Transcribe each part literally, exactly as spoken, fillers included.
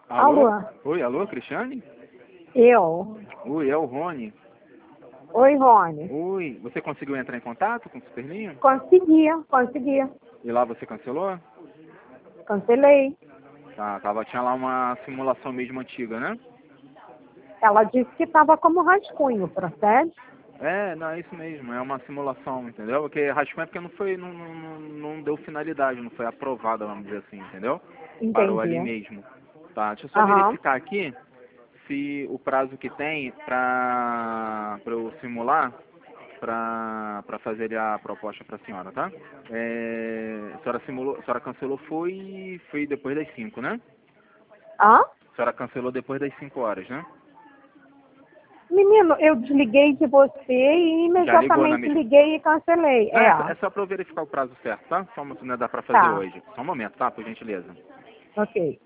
Alô? Alô? Oi, alô, Cristiane? Eu. Oi, é o Rony. Oi, Rony. Oi, você conseguiu entrar em contato com o Superlinho? Conseguia, conseguia. E lá você cancelou? Cancelei. Tá, tava, tinha lá uma simulação mesmo antiga, né? Ela disse que estava como rascunho, procede? É, não, é isso mesmo, é uma simulação, entendeu? Porque rascunho é porque não foi, não, não, não deu finalidade, não foi aprovada, vamos dizer assim, entendeu? Parou ali Entendi. mesmo. Tá, deixa eu só Aham. verificar aqui se o prazo que tem pra, pra eu simular, pra, pra fazer a proposta pra senhora, tá? É, a senhora simulou, a senhora cancelou foi, foi depois das cinco, né? Hã? A senhora cancelou depois das cinco horas, né? Menino, eu desliguei de você e Já ligou na imediatamente mesma. liguei e cancelei. Não, É, é só, é só pra eu verificar o prazo certo, tá? Só uma, se não dá pra fazer tá. hoje. Só um momento, tá? Por gentileza. Ok.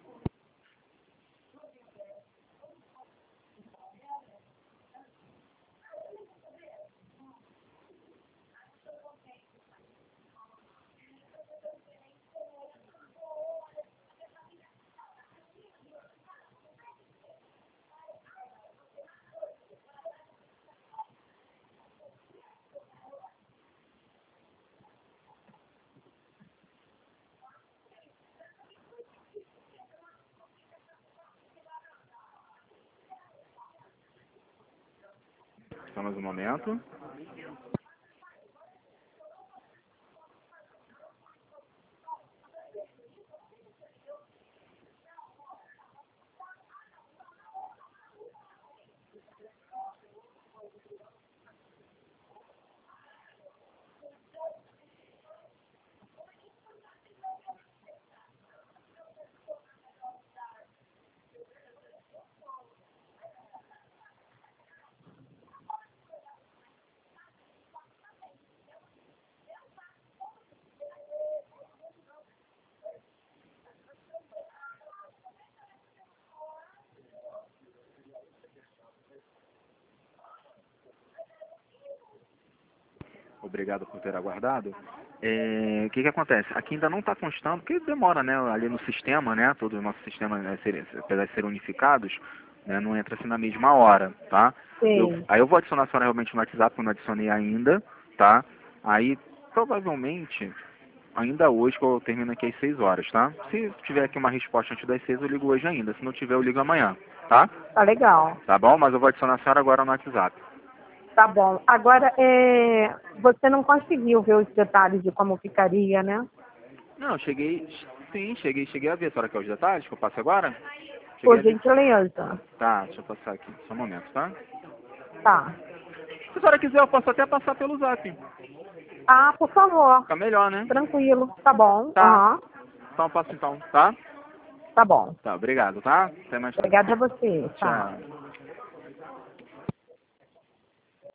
Só mais um momento. Obrigado por ter aguardado. É, o que que acontece? Aqui ainda não está constando, porque demora, né? Ali no sistema, né? Todo o nosso sistema, né, ser, apesar de serem unificados, né, não entra assim na mesma hora, tá? Eu, Sim. aí eu vou adicionar a senhora realmente no WhatsApp, eu não adicionei ainda, tá? Aí, provavelmente, ainda hoje, que eu termino aqui às seis horas, tá? Se tiver aqui uma resposta antes das seis, eu ligo hoje ainda. Se não tiver, eu ligo amanhã, tá? Tá legal. Tá bom? Mas eu vou adicionar a senhora agora no WhatsApp. Tá bom. Agora, é, você não conseguiu ver os detalhes de como ficaria, né? Não, cheguei, sim, cheguei, cheguei a ver. A senhora quer os detalhes que eu passo agora? Cheguei Por a ver. gentileza. Tá, deixa eu passar aqui, só um momento, tá? Tá. Se a senhora quiser, eu posso até passar pelo zap. Ah, por favor. Fica melhor, né? Tranquilo. Tá bom. Tá. Aham. Então eu passo então, tá? Tá bom. Tá, obrigado, tá? Até mais tarde. Obrigada a você. Tchau. Tchau.